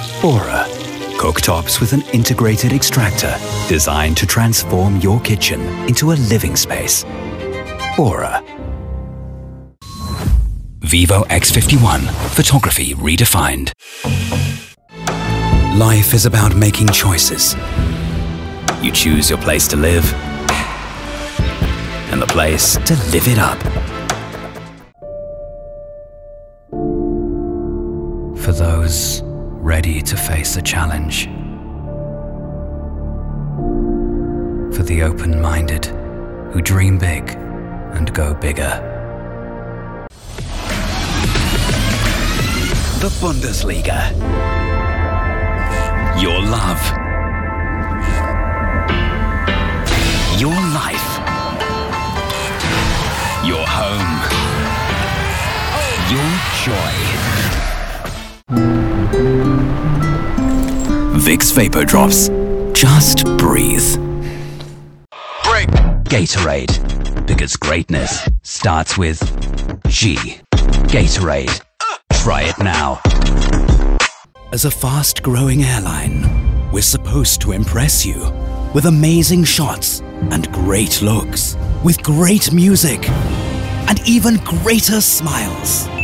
Aura. Cooktops with an integrated extractor designed to transform your kitchen into a living space. Aura. Vivo X51. Photography redefined. Life is about making choices. You choose your place to live and the place to live it up. For those ready to face a challenge. For the open-minded who dream big and go bigger. The Bundesliga. Your love. Your life. Your home. Your joy. Vicks Vapor Drops. Just breathe. Break. Gatorade. Because greatness starts with G. Gatorade. Try it now. As a fast-growing airline, we're supposed to impress you with amazing shots and great looks, with great music and even greater smiles.